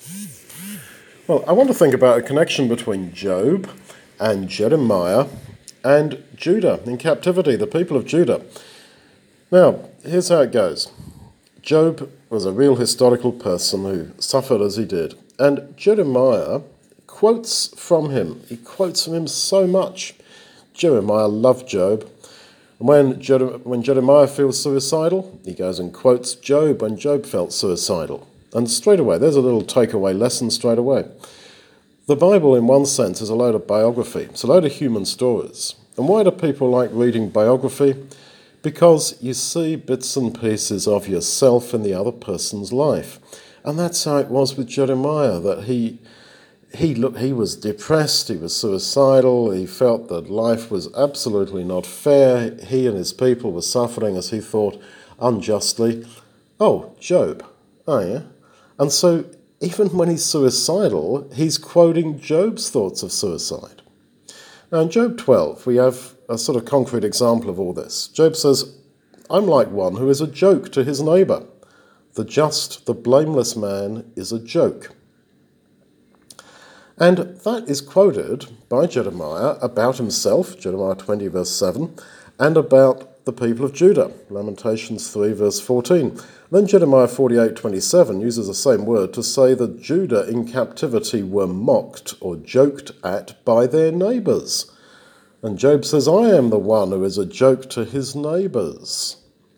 Well, I want to think about a connection between Job and Jeremiah and Judah in captivity, the people of Judah. Now, here's how it goes. Job was a real historical person who suffered as he did, and Jeremiah quotes from him. He quotes from him so much. Jeremiah loved Job. And when Jeremiah feels suicidal, he goes and quotes Job when Job felt suicidal. And straight away, there's a little takeaway lesson straight away. The Bible, in one sense, is a load of biography. It's a load of human stories. And why do people like reading biography? Because you see bits and pieces of yourself in the other person's life. And that's how it was with Jeremiah, that he was depressed, he was suicidal, he felt that life was absolutely not fair. He and his people were suffering, as he thought, unjustly. Oh, Job. Oh, yeah. And so even when he's suicidal, he's quoting Job's thoughts of suicide. Now in Job 12, we have a sort of concrete example of all this. Job says, I'm like one who is a joke to his neighbour. The just, the blameless man is a joke. And that is quoted by Jeremiah about himself, Jeremiah 20 verse 7, and about the people of Judah, Lamentations 3 verse 14. Then Jeremiah 48:27 uses the same word to say that Judah in captivity were mocked or joked at by their neighbours. And Job says, I am the one who is a joke to his neighbours.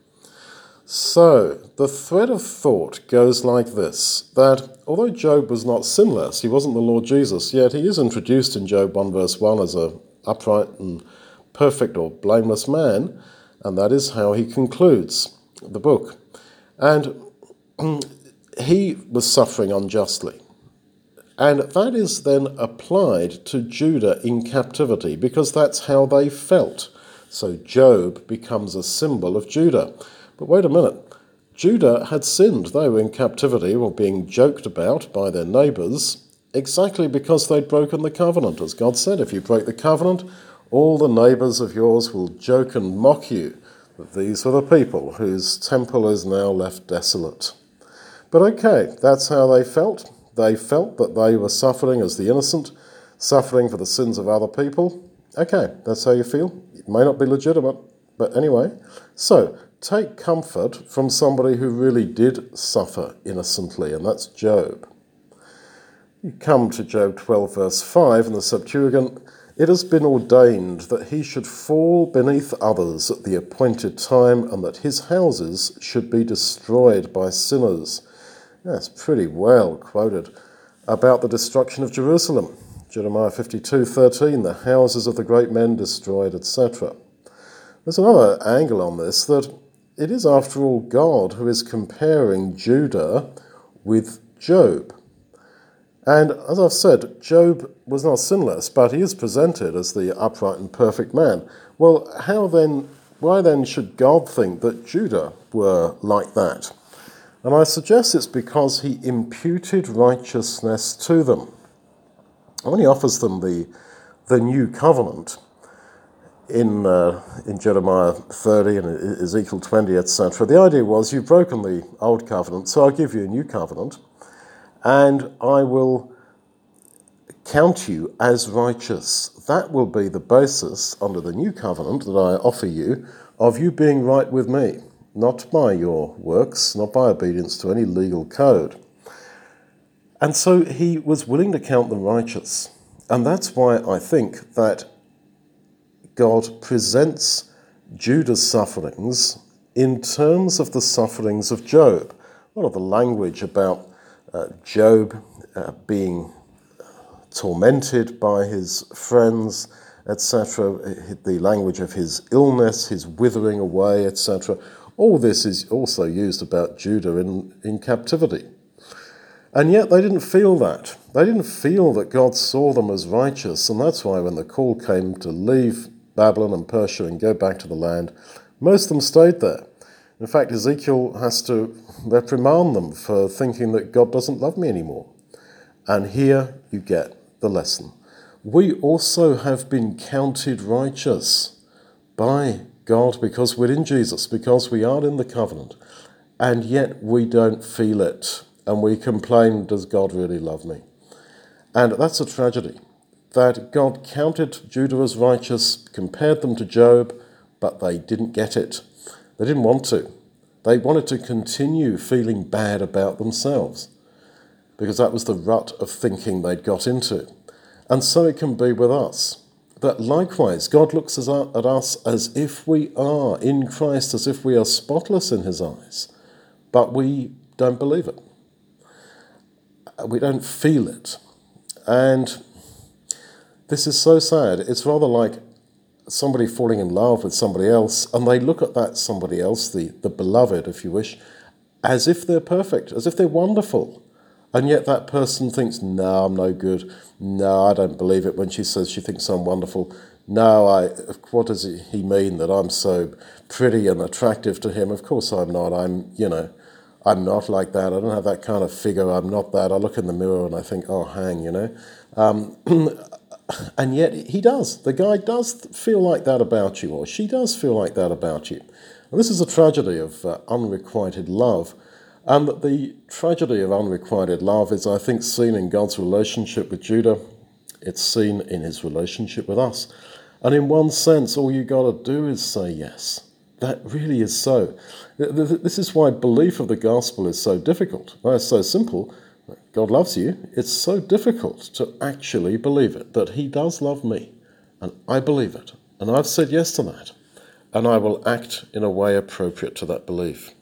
So the thread of thought goes like this, that although Job was not sinless, he wasn't the Lord Jesus, yet he is introduced in Job 1 verse 1 as a upright and perfect or blameless man, and that is how he concludes the book. And he was suffering unjustly. And that is then applied to Judah in captivity, because that's how they felt. So Job becomes a symbol of Judah. But wait a minute. Judah had sinned. They were in captivity or being joked about by their neighbours exactly because they'd broken the covenant. As God said, if you break the covenant, all the neighbours of yours will joke and mock you. But these were the people whose temple is now left desolate. But okay, that's how they felt. They felt that they were suffering as the innocent, suffering for the sins of other people. Okay, that's how you feel. It may not be legitimate, but anyway. So, take comfort from somebody who really did suffer innocently, and that's Job. You come to Job 12 verse 5 in the Septuagint. It has been ordained that he should fall beneath others at the appointed time, and that his houses should be destroyed by sinners. That's pretty well quoted about the destruction of Jerusalem. Jeremiah 52:13, the houses of the great men destroyed, etc. There's another angle on this, that it is, after all, God who is comparing Judah with Job. And as I've said, Job was not sinless, but he is presented as the upright and perfect man. Well, why then should God think that Judah were like that? And I suggest it's because he imputed righteousness to them. And when he offers them the new covenant in Jeremiah 30 and Ezekiel 20, etc., the idea was, you've broken the old covenant, so I'll give you a new covenant, and I will count you as righteous. That will be the basis under the new covenant that I offer you of you being right with me, not by your works, not by obedience to any legal code. And so he was willing to count them righteous. And that's why I think that God presents Judah's sufferings in terms of the sufferings of Job. A lot of the language about Job being tormented by his friends, etc., the language of his illness, his withering away, etc., all this is also used about Judah in captivity. And yet they didn't feel that. They didn't feel that God saw them as righteous, and that's why when the call came to leave Babylon and Persia and go back to the land, most of them stayed there. In fact, Ezekiel has to reprimand them for thinking that God doesn't love me anymore. And here you get the lesson. We also have been counted righteous by God because we're in Jesus, because we are in the covenant, and yet we don't feel it. and we complain, does God really love me? And that's a tragedy, that God counted Judah as righteous, compared them to Job, but they didn't get it. They didn't want to. They wanted to continue feeling bad about themselves, because that was the rut of thinking they'd got into. And so it can be with us, that likewise God looks at us as if we are in Christ, as if we are spotless in his eyes, but we don't believe it. We don't feel it. And this is so sad. It's rather like somebody falling in love with somebody else, and they look at that somebody else, the beloved, if you wish, as if they're perfect, as if they're wonderful. And yet that person thinks, no, I'm no good. No, I don't believe it when she says she thinks I'm wonderful. No, what does he mean, that I'm so pretty and attractive to him? Of course I'm not. I'm not like that. I don't have that kind of figure. I'm not that. I look in the mirror and I think, oh, hang, And yet he does. The guy does feel like that about you, or she does feel like that about you. And this is a tragedy of unrequited love. And the tragedy of unrequited love is, I think, seen in God's relationship with Judah. It's seen in his relationship with us. And in one sense, all you got to do is say yes. That really is so. This is why belief of the gospel is so difficult. It's so simple. God loves you. It's so difficult to actually believe it, that he does love me. And I believe it. And I've said yes to that. And I will act in a way appropriate to that belief.